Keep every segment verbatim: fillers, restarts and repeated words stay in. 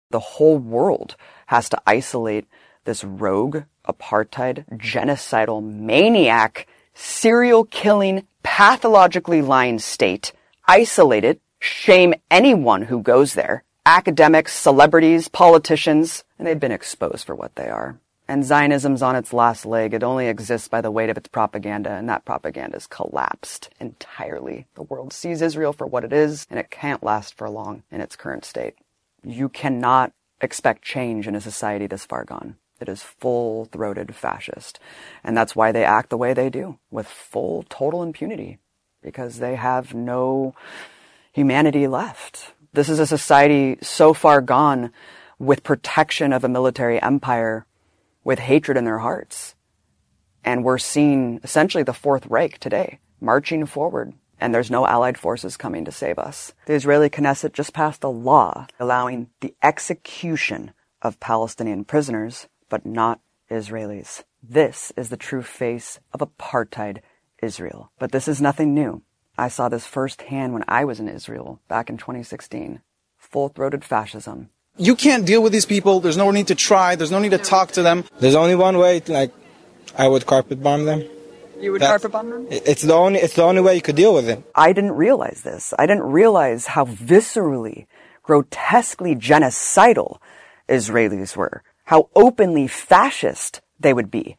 The whole world has to isolate this rogue, apartheid, genocidal, maniac, serial-killing, pathologically lying state, isolate it, shame anyone who goes there, academics, celebrities, politicians, and they've been exposed for what they are. And Zionism's on its last leg. It only exists by the weight of its propaganda, and that propaganda has collapsed entirely. The world sees Israel for what it is, and it can't last for long in its current state. You cannot expect change in a society this far gone. It is full-throated fascist. And that's why they act the way they do, with full, total impunity, because they have no humanity left. This is a society so far gone with protection of a military empire, with hatred in their hearts. And we're seeing essentially the Fourth Reich today, marching forward, and there's no allied forces coming to save us. The Israeli Knesset just passed a law allowing the execution of Palestinian prisoners, but not Israelis. This is the true face of apartheid Israel. But this is nothing new. I saw this firsthand when I was in Israel back in twenty sixteen. Full-throated fascism. You can't deal with these people. There's no need to try. There's no need to talk to them. There's only one way. Like, I would carpet bomb them. You would That's, carpet bomb them? It's the only. It's the only way you could deal with it. I didn't realize this. I didn't realize how viscerally, grotesquely genocidal Israelis were. How openly fascist they would be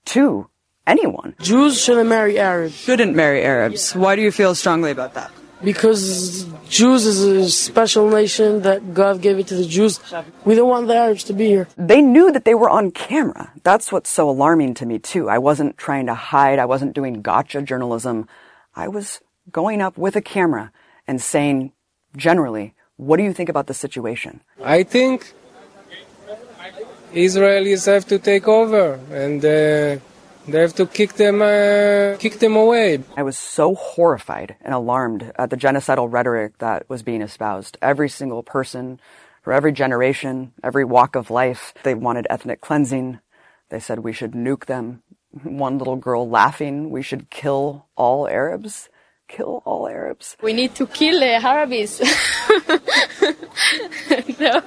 to anyone. Jews shouldn't marry Arabs. Shouldn't marry Arabs. Why do you feel strongly about that? Because Jews is a special nation that God gave it to the Jews. We don't want the Arabs to be here. They knew that they were on camera. That's what's so alarming to me, too. I wasn't trying to hide. I wasn't doing gotcha journalism. I was going up with a camera and saying, generally, what do you think about the situation? I think Israelis have to take over, and uh, they have to kick them, uh, kick them away. I was so horrified and alarmed at the genocidal rhetoric that was being espoused. Every single person, for every generation, every walk of life, they wanted ethnic cleansing. They said we should nuke them. One little girl laughing, we should kill all Arabs. Kill all Arabs. We need to kill uh, Arabs. No.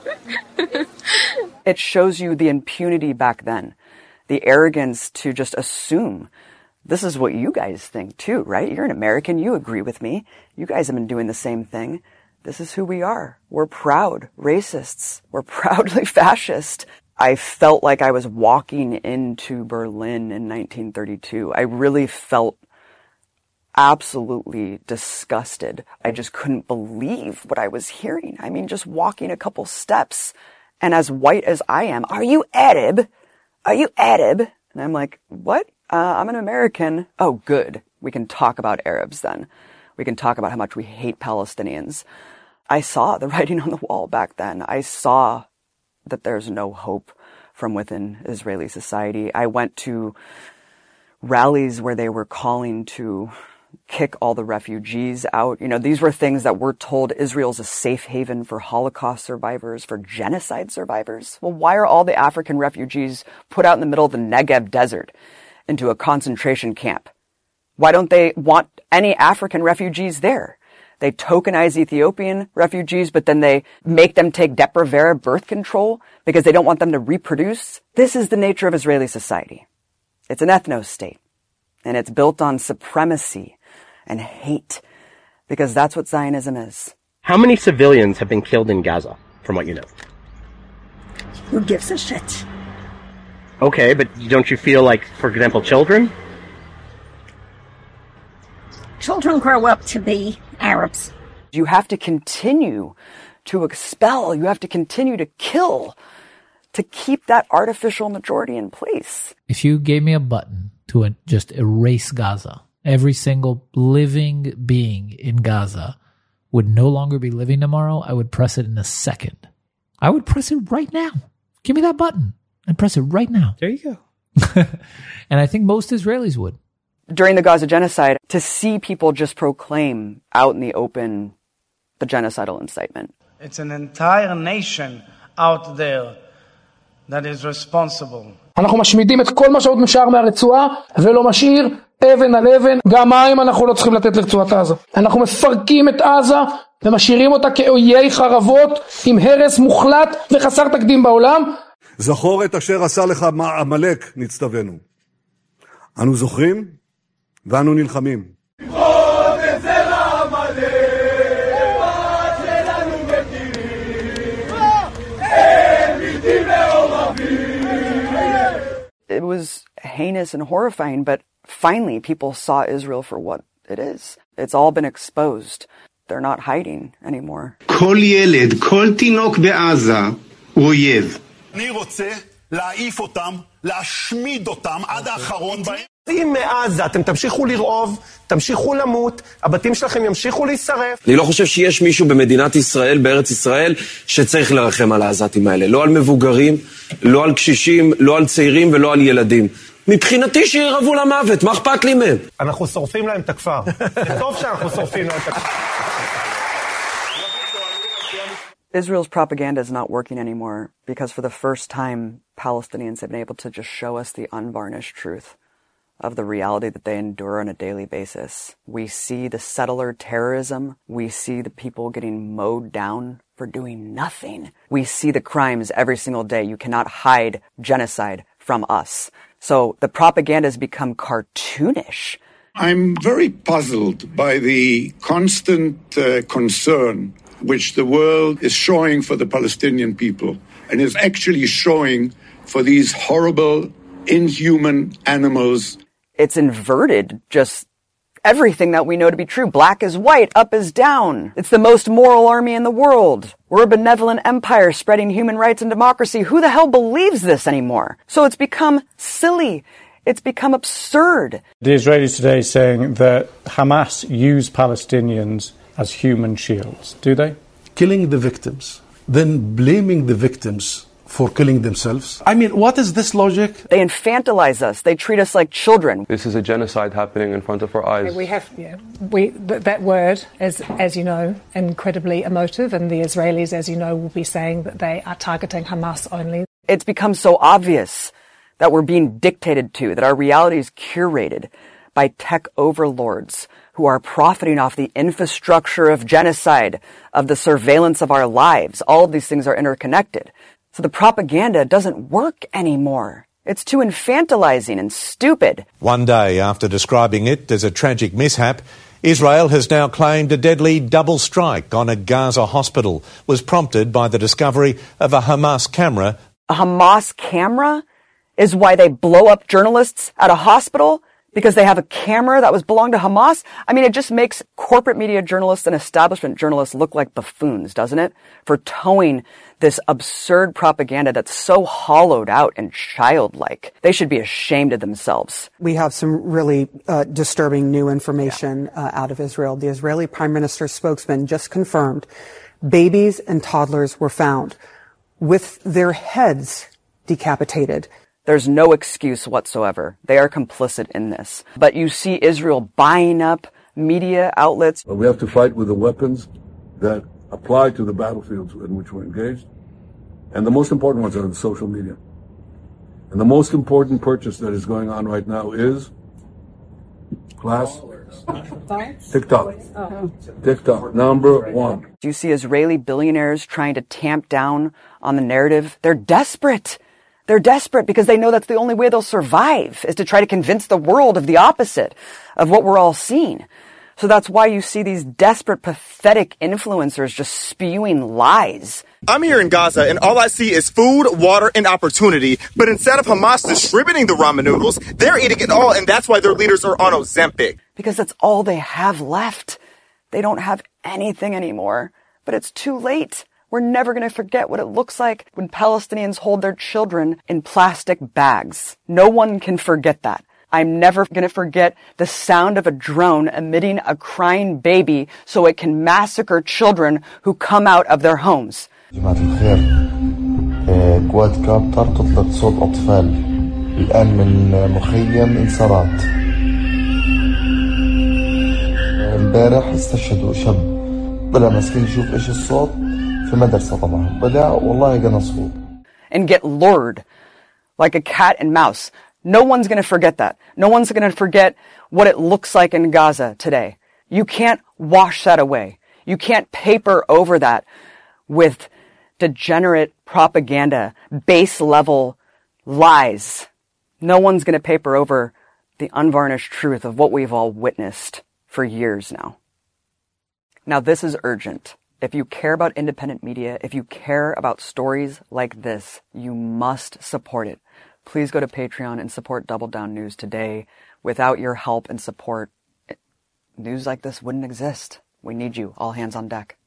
It shows you the impunity back then. The arrogance to just assume this is what you guys think too, right? You're an American. You agree with me. You guys have been doing the same thing. This is who we are. We're proud racists. We're proudly fascist. I felt like I was walking into Berlin in nineteen thirty-two. I really felt absolutely disgusted. I just couldn't believe what I was hearing. I mean, just walking a couple steps, and as white as I am, are you Arab? Are you Arab? And I'm like, what? Uh, I'm an American. Oh, good. We can talk about Arabs then. We can talk about how much we hate Palestinians. I saw the writing on the wall back then. I saw that there's no hope from within Israeli society. I went to rallies where they were calling to kick all the refugees out. You know, these were things that we're told Israel's a safe haven for Holocaust survivors, for genocide survivors. Well, why are all the African refugees put out in the middle of the Negev desert into a concentration camp? Why don't they want any African refugees there? They tokenize Ethiopian refugees, but then they make them take Depo-Provera birth control because they don't want them to reproduce. This is the nature of Israeli society. It's an ethno-state, and it's built on supremacy and hate, because that's what Zionism is. How many civilians have been killed in Gaza, from what you know? Who gives a shit? Okay, but don't you feel like, for example, children? Children grow up to be Arabs. You have to continue to expel, you have to continue to kill, to keep that artificial majority in place. If you gave me a button to just erase Gaza, every single living being in Gaza would no longer be living tomorrow, I would press it in a second. I would press it right now. Give me that button and press it right now. There you go. And I think most Israelis would. During the Gaza genocide, to see people just proclaim out in the open the genocidal incitement. It's an entire nation out there that is responsible. אנחנו משמידים את כל מה שעוד נשאר מהרצועה ולא משאיר אבן על אבן. גם מים אנחנו לא צריכים לתת לרצועת עזה. אנחנו מפרקים את עזה ומשאירים אותה כאויי חרבות עם הרס מוחלט וחסר תקדים בעולם. זכור את אשר עשה לך עמלק, נצטווינו. אנו זוכרים ואנו נלחמים. It was heinous and horrifying, but finally people saw Israel for what it is. It's all been exposed. They're not hiding anymore. כל ילד, כל תינוק בעזה הוא אויב. אני רוצה להעיף אותם, להשמיד אותם עד האחרון בהם. אם מעזה אתם תמשיכו לרעוב, תמשיכו למות, הבתים שלכם ימשיכו להישרף. אני לא חושב שיש מישהו במדינת ישראל, בארץ ישראל, שצריך לרחם על העזתים האלה. לא על מבוגרים, לא על קשישים, לא על צעירים ולא על ילדים. מבחינתי שירעבו למוות, מה אכפת לי מהם? אנחנו שורפים להם את הכפר. זה טוב שאנחנו שורפים להם את הכפר. Israel's propaganda is not working anymore because for the first time, Palestinians have been able to just show us the unvarnished truth of the reality that they endure on a daily basis. We see the settler terrorism. We see the people getting mowed down for doing nothing. We see the crimes every single day. You cannot hide genocide from us. So the propaganda has become cartoonish. I'm very puzzled by the constant uh, concern which the world is showing for the Palestinian people and is actually showing for these horrible, inhuman animals. It's inverted just everything that we know to be true. Black is white, up is down. It's the most moral army in the world. We're a benevolent empire spreading human rights and democracy. Who the hell believes this anymore? So it's become silly. It's become absurd. The Israelis today saying that Hamas use Palestinians as human shields. Do they? Killing the victims, then blaming the victims for killing themselves. I mean, what is this logic? They infantilize us. They treat us like children. This is a genocide happening in front of our eyes. We have, yeah, we th- that word, as as you know, incredibly emotive, and the Israelis, as you know, will be saying that they are targeting Hamas only. It's become so obvious that we're being dictated to, that our reality is curated by tech overlords who are profiting off the infrastructure of genocide, of the surveillance of our lives. All of these things are interconnected. So the propaganda doesn't work anymore. It's too infantilizing and stupid. One day after describing it as a tragic mishap, Israel has now claimed a deadly double strike on a Gaza hospital was prompted by the discovery of a Hamas camera. A Hamas camera is why they blow up journalists at a hospital? Because they have a camera that was belonged to Hamas? I mean, it just makes corporate media journalists and establishment journalists look like buffoons, doesn't it? For towing this absurd propaganda that's so hollowed out and childlike. They should be ashamed of themselves. We have some really uh, disturbing new information uh, out of Israel. The Israeli Prime Minister's spokesman just confirmed babies and toddlers were found with their heads decapitated. There's no excuse whatsoever. They are complicit in this. But you see Israel buying up media outlets. We have to fight with the weapons that apply to the battlefields in which we're engaged. And the most important ones are the social media. And the most important purchase that is going on right now is class TikTok. Oh. TikTok, number one. Do you see Israeli billionaires trying to tamp down on the narrative? They're desperate. They're desperate because they know that's the only way they'll survive, is to try to convince the world of the opposite of what we're all seeing. So that's why you see these desperate, pathetic influencers just spewing lies. I'm here in Gaza, and all I see is food, water, and opportunity. But instead of Hamas distributing the ramen noodles, they're eating it all, and that's why their leaders are on Ozempic. Because that's all they have left. They don't have anything anymore. But it's too late. We're never going to forget what it looks like when Palestinians hold their children in plastic bags. No one can forget that. I'm never going to forget the sound of a drone emitting a crying baby so it can massacre children who come out of their homes. جماعة الخير كواد كاب تلقط صوت أطفال الآن من مخيم انصارات امبارح استشهدوا شاب طلع مسكين يشوف إيش الصوت في مدرسة طبعا طلع والله قنصوه. And get lured like a cat and mouse. No one's going to forget that. No one's going to forget what it looks like in Gaza today. You can't wash that away. You can't paper over that with degenerate propaganda, base level lies. No one's going to paper over the unvarnished truth of what we've all witnessed for years now. Now, this is urgent. If you care about independent media, if you care about stories like this, you must support it. Please go to Patreon and support Double Down News today. Without your help and support, news like this wouldn't exist. We need you. All hands on deck.